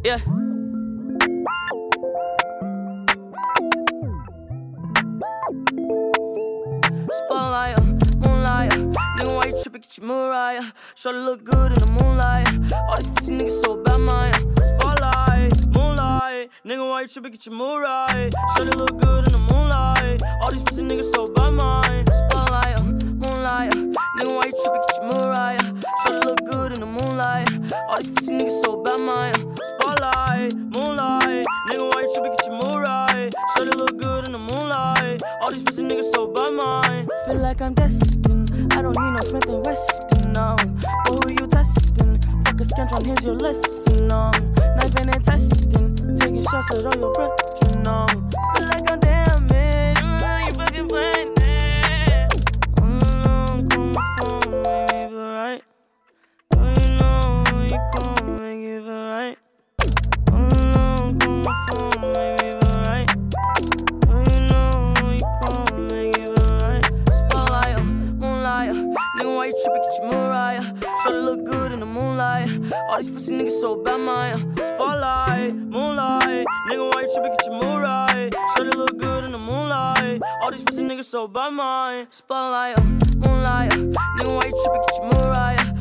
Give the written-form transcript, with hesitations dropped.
Yeah. Spotlight, moonlight. Nigga, why you trippin'? Get your Mariah. Shorty look good in the moonlight. All these pussy niggas so bad, man. Spotlight, moonlight. Nigga, why you trippin'? Get your Mariah. Shorty look good in the moonlight. All these pussy niggas so bad, man. Spotlight, moonlight. Nigga, why you trippin'? Get your Mariah. Shorty look good in the moonlight. All these pussy niggas so bad, man. Spotlight, moonlight. Nigga, why you trippin'? Get your Mariah. Shorty look good in the moonlight. All these pussy niggas so bad, man. Feel like I'm destined. I don't need no Smith & Weston, no. But who you testing? Fuck a scantron, here's your lesson, no. Knifing and testing. Taking shots at all your brethren, no. Feel like I'm damaged. You fucking playing it. I'm coming from, make me feel right. Don't you know you gon' make it feel right? I'm coming from, make me feel right. Don't you know you gon' make it feel right? Spotlight, moonlight. Nigga, why you trippin'? Get your Mariah. Shorty look good in the moonlight. All these pussy niggas so bad, man. Spotlight, moonlight. Nigga, why you trippin'? Get your Mariah. Shorty look good in the moonlight. All these pussy niggas so bad, man. Spotlight, moonlight. Nigga, why you trippin'? Get your Mariah.